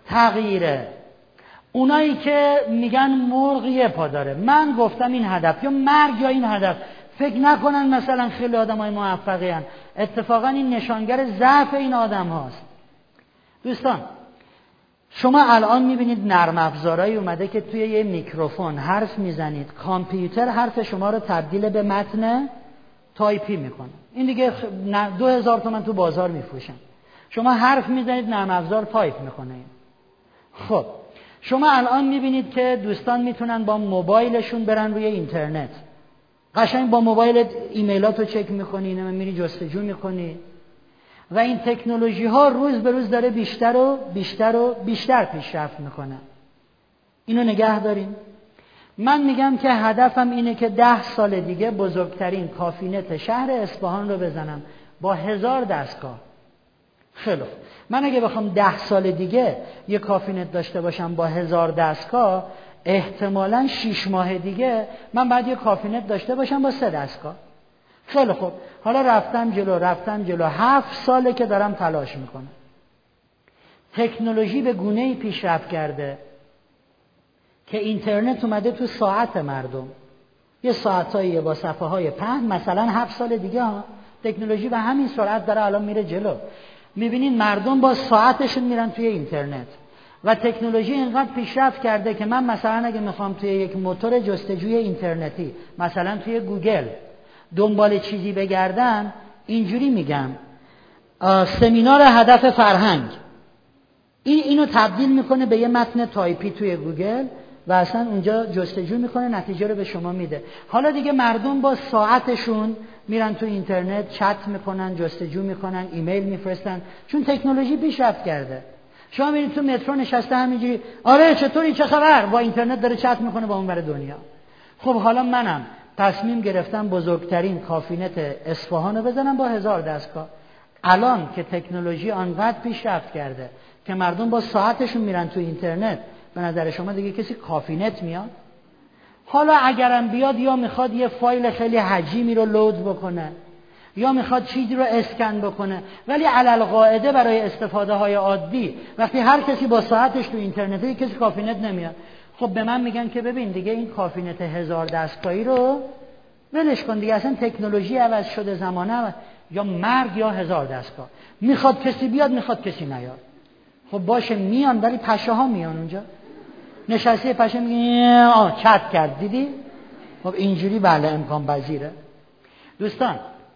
تغییره. اونایی که میگن مرغ یه پا داره، من گفتم این هدف یا مرگ یا این هدف. فکر نکنن مثلا خیلی آدمای موفقی هن. اتفاقا این نشانگر ضعف این آدم هاست. دوستان شما الان میبینید نرم افزارهایی اومده که توی یه میکروفون حرف میزنید، کامپیوتر حرف شما رو تبدیل به متن تایپی میکنه. این دیگه 2000 تومان تو بازار میفروشن. شما حرف میزنید نرم افزار تایپ میکنه. خب شما الان میبینید که دوستان میتونن با موبایلشون برن روی اینترنت، قشنگ با موبایل ایمیلاتو چک میکنی، میری جستجو میکنی و این تکنولوژی ها روز به روز داره بیشتر و بیشتر و بیشتر پیشرفت میکنه. اینو نگه داریم. من میگم که هدفم اینه که 10 سال دیگه بزرگترین کافینت شهر اصفهان رو بزنم با 1000 دستگاه. خیلی خوب. من اگه بخوام 10 سال دیگه یه کافینت داشته باشم با 1000 دستگاه، احتمالاً 6 ماه دیگه من باید یه کافینت داشته باشم با 3 دستگاه. خیلی خوب. حالا رفتم جلو 7 ساله که دارم تلاش میکنم. تکنولوژی به گونه‌ای پیشرفت کرده که اینترنت اومده تو ساعت مردم. یه ساعتایی با صفحه‌های پهن، مثلا 7 سال دیگه تکنولوژی به همین سرعت داره الان میره جلو. میبینین مردم با ساعتشون میرن توی اینترنت و تکنولوژی اینقدر پیشرفت کرده که من مثلا اگه میخوام توی یک موتور جستجوی اینترنتی، مثلا توی گوگل دنبال چیزی بگردم، اینجوری میگم سمینار هدف فرهنگ، اینو تبدیل میکنه به یه متن تایپی توی گوگل و اصلا اونجا جستجو میکنه، نتیجه رو به شما میده. حالا دیگه مردم با ساعتشون میرن تو اینترنت، چت میکنن، جستجو میکنن، ایمیل میفرستن، چون تکنولوژی پیشرفت کرده. شما میرید تو مترو نشسته همینجوری، آره چطوری، چه خبر، با اینترنت داره چت میکنه با اون ور دنیا. خب حالا منم تصمیم گرفتم بزرگترین کافینت اصفهان رو بزنم با 1000 دستگاه. الان که تکنولوژی آنقدر پیشرفت کرده که مردم با ساعتشون میرن تو اینترنت، به نظر شما دیگه کسی کافینت میاد؟ حالا اگرم بیاد یا میخواد یه فایل خیلی حجیمی رو لود بکنه یا میخواد چیزی رو اسکن بکنه، ولی علل قاعده برای استفاده های عادی وقتی هر کسی با ساعتش تو اینترنته، کسی کافینت نمیاد. خب به من میگن که ببین دیگه این کافینت 1000 دستگاهی رو ولش کن دیگه، اصلا تکنولوژی عوض شده، زمانه یا مرگ یا 1000 دستگاه. میخواد کسی بیاد، میخواد کسی نیاد. خب باشه میان، ولی پشه ها میان اونجا نشسته، پشه میگه چت کرد دیدی؟ خب اینجوری بله امکان پذیره. دوستان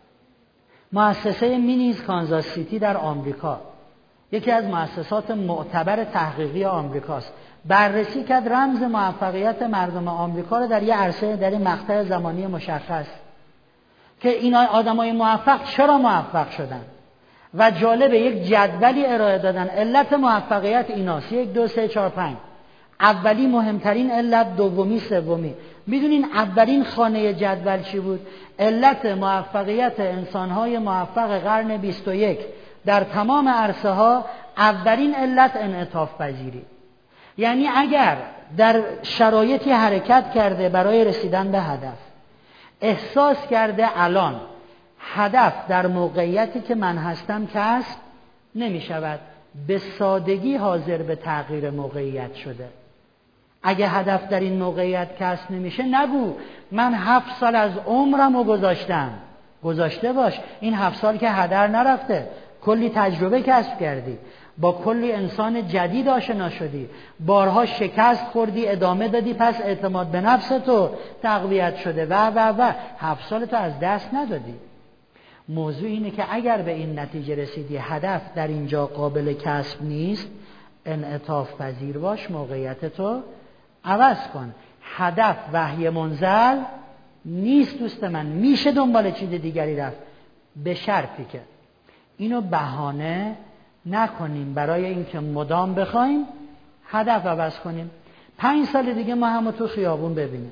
مؤسسه مینیز کانزاس سیتی در آمریکا یکی از مؤسسات معتبر تحقیقی آمریکاست. بررسی کرد رمز موفقیت مردم آمریکا رو در یه عرصه، در این مقطع زمانی مشخص، که این آدمای موفق چرا موفق شدن و جالب یک جدولی ارائه دادن. علت موفقیت ایناست: 1 2 3 4 5. اولی مهمترین علت، دومی، سومی. میدونین اولین خانه جدول چی بود؟ علت موفقیت انسان‌های موفق قرن 21 در تمام عرصه ها، اولین علت انعطاف پذیری. یعنی اگر در شرایطی حرکت کرده برای رسیدن به هدف، احساس کرده الان هدف در موقعیتی که من هستم کسب نمی شود، به سادگی حاضر به تغییر موقعیت شده. اگه هدف در این موقعیت کسب نمیشه، نگو من 7 سال از عمرم رو گذاشتم. گذاشته باش، این 7 سال که هدر نرفته، کلی تجربه کسب کردی، با کلی انسان جدید آشنا شدی، بارها شکست خوردی، ادامه دادی، پس اعتماد به نفس تو تقویت شده و 7 سال تو از دست ندادی. موضوع اینه که اگر به این نتیجه رسیدی هدف در اینجا قابل کسب نیست، انعطاف پذیر باش، موقعیت تو عوض کن. هدف وحی منزل نیست دوست من، میشه دنبال چیز دیگری رفت، به شرطی که اینو بهانه نکنیم برای اینکه مدام بخوایم هدف عوض کنیم. 5 سال دیگه ما همو تو خیابون ببینیم.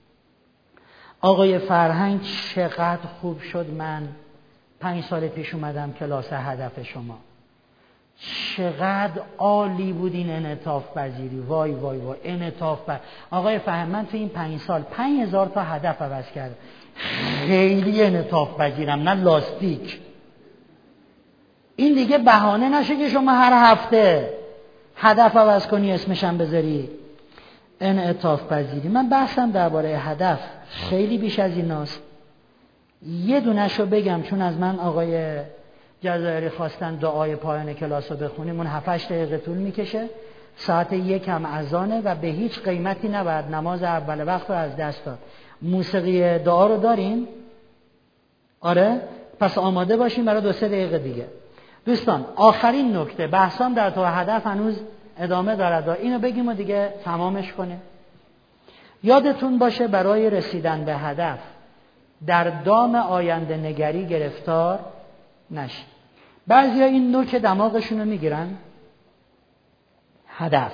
آقای فرهنگ چقدر خوب شد، من 5 سال پیش اومدم کلاس هدف شما، چقدر عالی بود این انعطاف پذیری، وای وای وای انعطاف پذیری. آقای فرهنگ من تو این 5 سال 5000 تا هدف عوض کردم، خیلی انعطاف پذیرم، نه لاستیک. این دیگه بهانه نشه که شما هر هدف عوض کنی اسمشم بذاری انعطاف پذیری. من بحثم درباره هدف خیلی بیش از ایناست. یه دونه‌شو بگم چون از من آقای جزایری خواستن دعای پایان کلاس رو بخونیم. اون 7-8 دقیقه طول میکشه، ساعت 1 هم اذانه و به هیچ قیمتی نباید نماز اول وقت رو از دست داد. موسیقی دعا رو داریم؟ آره؟ پس آماده باشیم برای 2-3 دقیقه دیگه. دوستان آخرین نکته، بحثام در تو هدف هنوز ادامه دارد، اینو بگیم و دیگه تمامش کنیم. یادتون باشه برای رسیدن به هدف در دام آینده نگری گرفتار نشید. بعضیا این نوک دماغشون رو میگیرن، هدف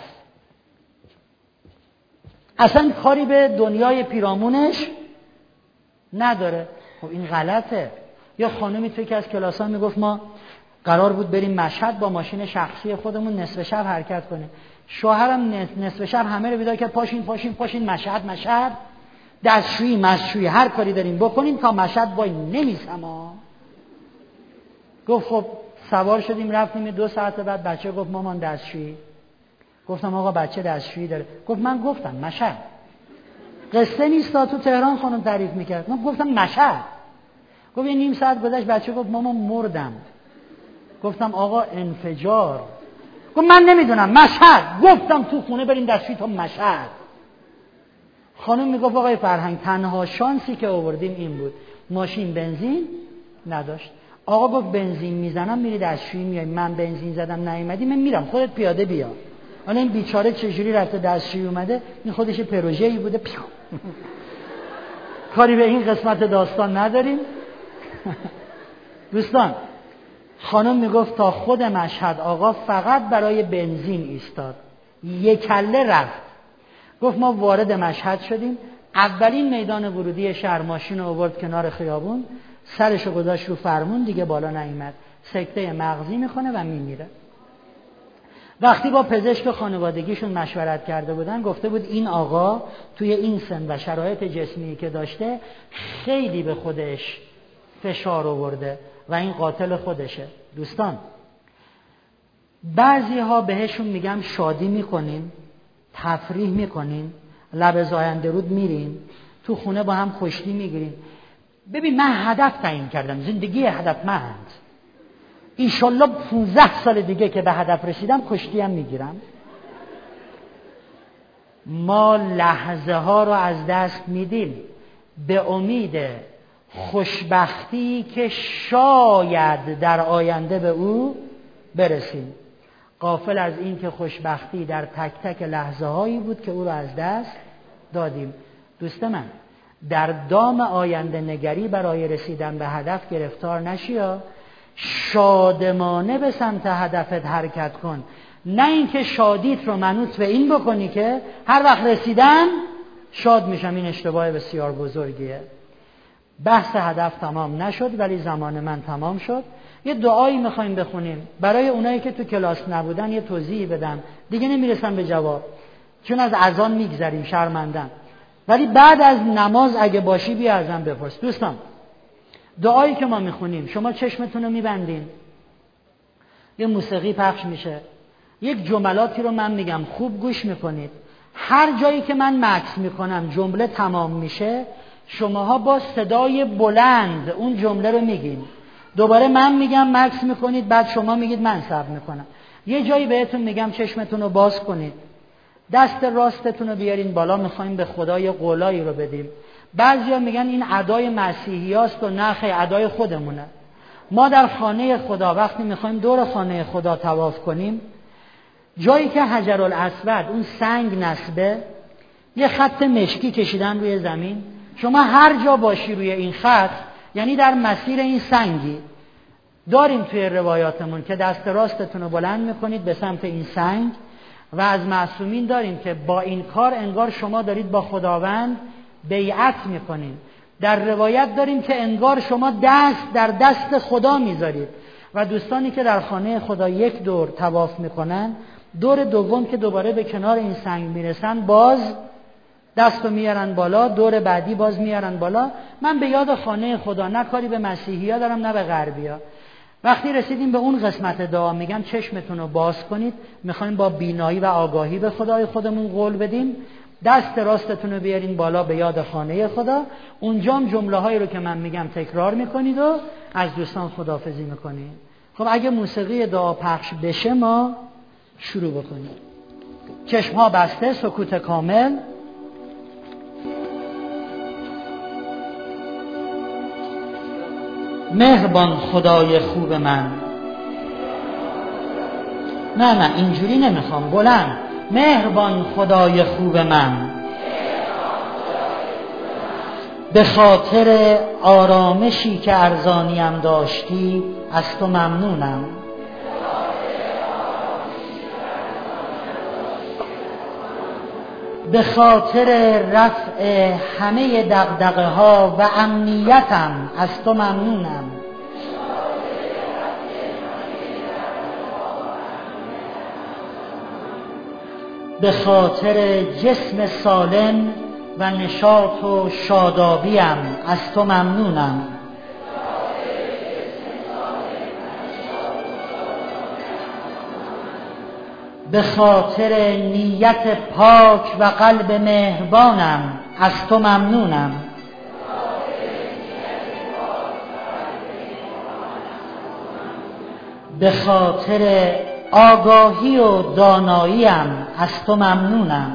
اصلا کاری به دنیای پیرامونش نداره. خب این غلطه. یا خانمی توی که از کلاس‌ها میگفت ما قرار بود بریم مشهد با ماشین شخصی خودمون نصف شب حرکت کنیم. شوهرم نصف شب همه رو بیدار کرد پاشین مشهد دستشویی هر کاری داریم بکنیم تا مشهد وای نمیسم ها. گفت خب سوار شدیم رفتیم. 2 ساعت بعد بچه گفت مامان دستشویی. گفتم آقا بچه دستشویی داره. گفت من گفتم مشهد. قصه نیست تا تو تهران خانم تعریف میکرد. من گفتم مشهد. گفت یه نیم ساعت گذشت بچه گفت مامان مردم. گفتم آقا انفجار. گفت من نمیدونم مشهد. گفتم تو خونه بریم دستشویی تا مشهد. خانم میگفت آقای فرهنگ تنها شانسی که آوردیم این بود ماشین بنزین نداشت. آقا گفت بنزین میزنم میری دستشویی میای. من بنزین زدم نیومدی من میرم خودت پیاده بیا. حالا این بیچاره چجوری رفته دستشویی اومده؟ این خودش پروژه‌ای بوده. کاری به این قسمت داستان نداریم. دوستان خانم میگفت تا خود مشهد آقا فقط برای بنزین ایستاد. یک کله رفت. گفت ما وارد مشهد شدیم. اولین میدان ورودی شهر ماشین رو آورد کنار خیابون، سرشو گذاشت رو فرمون، دیگه بالا نیامد. سکته مغزی میکنه و میمیره. وقتی با پزشک خانوادگیشون مشورت کرده بودن گفته بود این آقا توی این سن و شرایط جسمی که داشته خیلی به خودش فشار آورده و این قاتل خودشه. دوستان بعضی ها بهشون میگم شادی میکنیم، تفریح میکنیم، لب زاینده رود میریم، تو خونه با هم کشتی میگیریم. ببین من هدف تعیین کردم، زندگی هدفمند. ایشالله 15 سال دیگه که به هدف رسیدم کشتی هم میگیرم. ما لحظه ها رو از دست میدیم به امید خوشبختی که شاید در آینده به او برسیم، غافل از این که خوشبختی در تک تک لحظه هایی بود که او رو از دست دادیم. دوست من در دام آینده نگری برای رسیدن به هدف گرفتار نشیا. شادمانه به سمت هدفت حرکت کن، نه اینکه شادیت رو منوط به این بکنی که هر وقت رسیدم شاد میشم. این اشتباه بسیار بزرگیه. بحث هدف تمام نشد ولی زمان من تمام شد. یه دعایی میخوایم بخونیم برای اونایی که تو کلاس نبودن. یه توضیحی بدم، دیگه نمیرسم به جواب چون از اذان میگذریم، شرمندم. ولی بعد از نماز اگه باشی بیا ازم بپرس. دوستان دعایی که ما میخونیم شما چشمتون رو میبندین، یه موسیقی پخش میشه، یک جملاتی رو من میگم خوب گوش میکنید. هر جایی که من مکث میکنم جمله تمام میشه، شماها با صدای بلند اون جمله رو میگین. دوباره من میگم مکث میکنید، بعد شما میگید من صبر میکنم. یه جایی بهتون میگم چشمتون رو باز کنید، دست راستتون رو بیارین بالا، میخوایم به خدا یه قولایی رو بدیم. بعضیا میگن این ادای مسیحی هاست و نه خیر، ادای خودمونه. ما در خانه خدا وقتی میخوایم دور خانه خدا طواف کنیم، جایی که حجرالاسود اون سنگ نصبه، یه خط مشکی کشیدن روی زمین. شما هر جا باشی روی این خط یعنی در مسیر این سنگی. داریم توی روایاتمون که دست راستتون رو بلند میکنید به سمت این سنگ و از معصومین داریم که با این کار انگار شما دارید با خداوند بیعت میکنید. در روایت داریم که انگار شما دست در دست خدا میذارید. و دوستانی که در خانه خدا یک دور طواف میکنن، دور دوم که دوباره به کنار این سنگ میرسن باز دستو میارن بالا، دور بعدی باز میارن بالا. من به یاد خانه خدا، نه کاری به مسیحی ها دارم نه به غربی ها، وقتی رسیدیم به اون قسمت دعا میگم چشمتون رو باز کنید، میخوایم با بینایی و آگاهی به خدای خودمون قول بدیم. دست راستتون رو بیارین بالا به یاد خانه خدا، اونجام جمله هایی رو که من میگم تکرار میکنید و از دوستان خداحافظی میکنید. خب اگه موسیقی دعا پخش بشه ما شروع بکنیم. چشم ها بسته، سکوت کامل. مهربان خدای خوب من. نه اینجوری نمیخوام، بلند. مهربان خدای خوب من، به خاطر آرامشی که ارزانیم داشتی از تو ممنونم. به خاطر رفع همه دغدغه ها و امنیتم از تو ممنونم. به خاطر جسم سالم و نشاط و شادابیم از تو ممنونم. به خاطر نیت پاک و قلب مهربانم از تو ممنونم. به خاطر آگاهی و داناییم از تو ممنونم.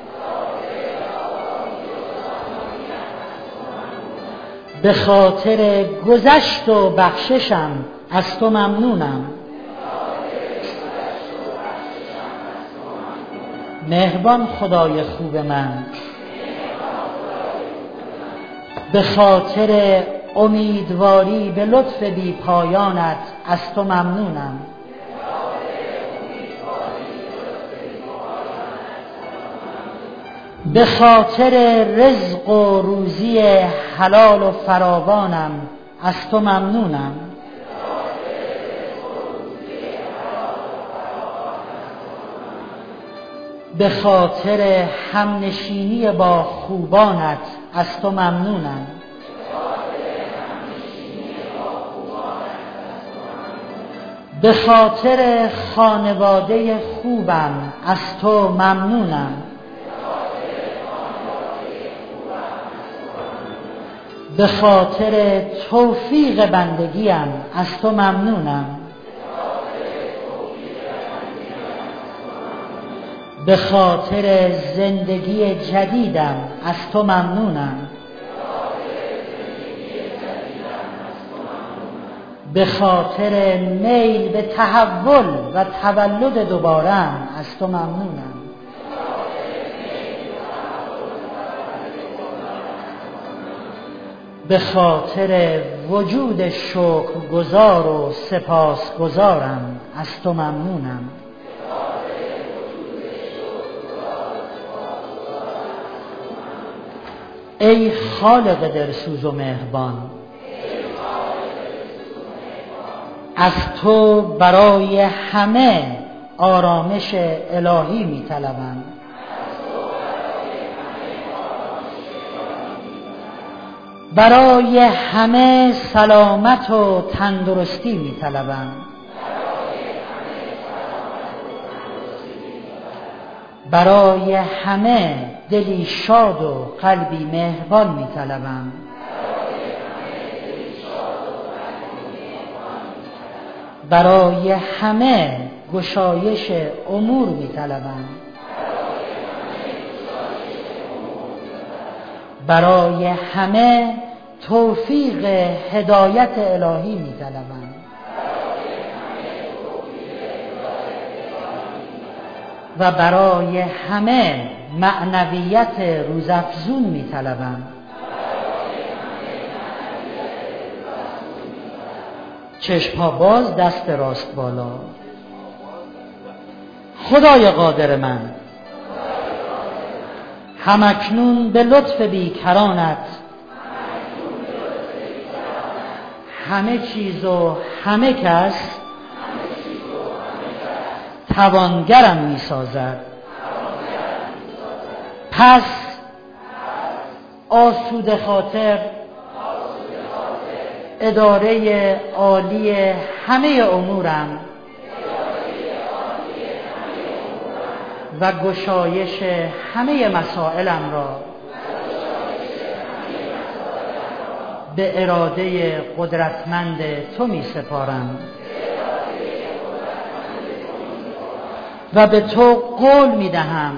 به خاطر گذشت و بخششم از تو ممنونم. مهربان خدای خوب من، به خاطر امیدواری به لطف بی پایانت از تو ممنونم. به خاطر رزق و روزی حلال و فراوانم از تو ممنونم. به خاطر همنشینی با خوبانت از تو ممنونم. به خاطر خانواده خوبم از تو ممنونم. به خاطر توفیق بندگیم از تو ممنونم. به خاطر زندگی جدیدم از تو ممنونم. به خاطر میل به تحول و تولد دوباره‌ام از تو ممنونم. به خاطر وجود شکرگزار و سپاسگزارم از تو ممنونم. ای خالق دلسوز و مهربان، از تو برای همه آرامش الهی می طلبم. برای همه سلامت و تندرستی می طلبم. برای همه دلی شاد و قلبی مهربان می طلبم. برای همه گشایش امور می طلبم. برای همه توفیق هدایت الهی می طلبم. و برای همه معنویت روزافزون می طلبم. چشم‌ها باز، دست راست بالا. خدای قادر من، همکنون به لطف بیکرانت همه چیز و همه کس توانگرم می سازد. پس آسوده خاطر اداره عالی همه امورم و گشایش همه مسائلم را به اراده قدرتمند تو می سپارم و به تو قول می دهم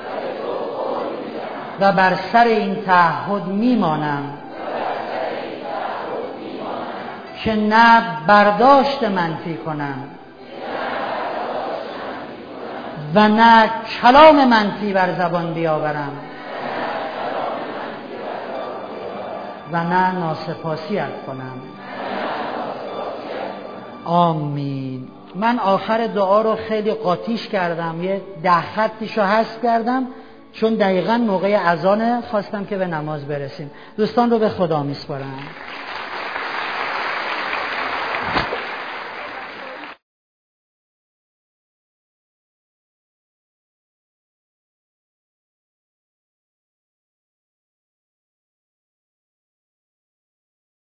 و بر سر این تعهد می مانم که نه برداشت منفی کنم و نه کلام منفی بر زبان بیاورم و نه ناسپاسیت کنم. آمین. من آخر دعا رو خیلی قاطیش کردم، یه 10 خطیشو حذف کردم چون دقیقاً موقع اذان خواستم که به نماز برسیم. دوستان رو به خدا میسپارم.